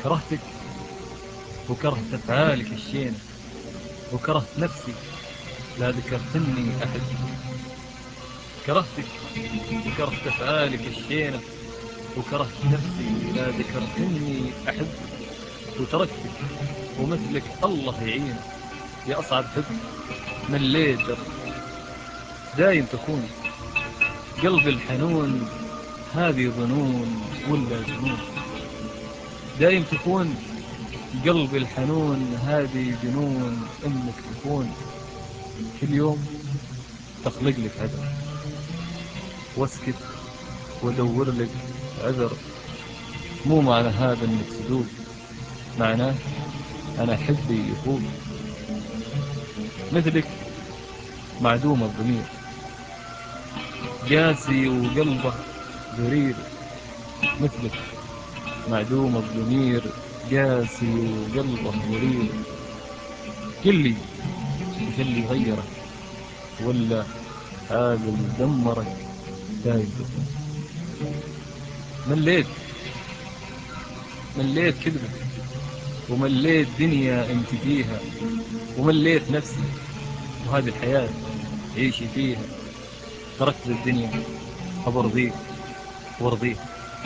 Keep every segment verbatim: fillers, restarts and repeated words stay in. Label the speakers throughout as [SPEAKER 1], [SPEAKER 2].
[SPEAKER 1] كرهتك وكرهت أفعالك الشينة، وكرهت نفسي لا ذكرتني أحبك. كرهتك وكرهت أفعالك الشينة، وكرهت نفسي لا ذكرتني أحبك. وتركتك ومثلك الله يعينك، يا أصعب حب مليت دربك. دايم تكون قلبي الحنون، هذه ظنون ولا جنون. دايم تكون قلبي الحنون، هذه جنون. انك تكون كل يوم تخلق لك عذر، واسكت وادور لك عذر. مو معنى هذا انك صدوق، معناه انا حبي يفوق. مثلك معدوم الضمير، قاسي وقلبه برير. مثلك معدوم الضمير، قاسي وقلبه مرير. قل لي ايش اللي غيرك، ولا هذا اللي دمرك؟ دايم تكون مليت مليت كذبك، ومليت دنيا انت فيها، ومليت نفسي وهذه الحياة عيشي فيها. تركت الدنيا أبرضيك وارضيك.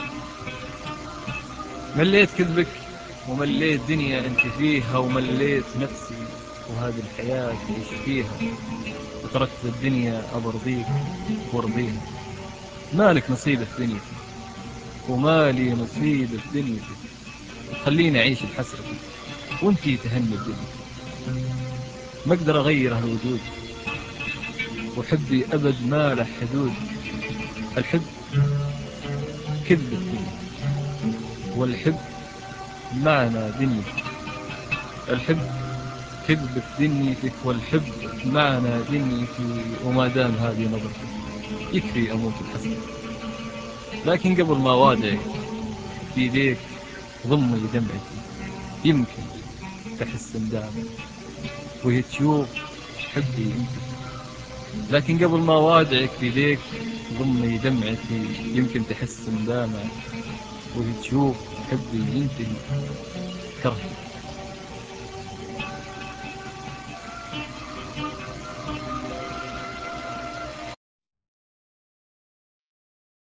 [SPEAKER 1] مليت كذبك ومليت دنيا انت فيها، ومليت نفسي وهذه الحياة عيش فيها. وتركت الدنيا أبرضيك وارضيها. مالك نصيب في دنيتي ومالي نصيب في دنيتي، خليني أعيش بحسرتي وانتي تهني بدنيتي. ما أقدر أغير هالوجود، وحبي أبد ما له حدود. الحب كذب الدنيا، والحب معنى دنيتي. الحب كذب في دنيتك، والحب معنى دنيتي. وما دام هذه نظرتك يكفي أموت بحسرتك. لكن قبل ما وادعك بيديك ضمي دمعتي، يمكن تحس ندامة وهي تشوف حبي انت. لكن قبل ما وادعك بيديك ضمي دمعتي، يمكن تحس ندامة وهي تشوف حبي ينتهي. كرهتك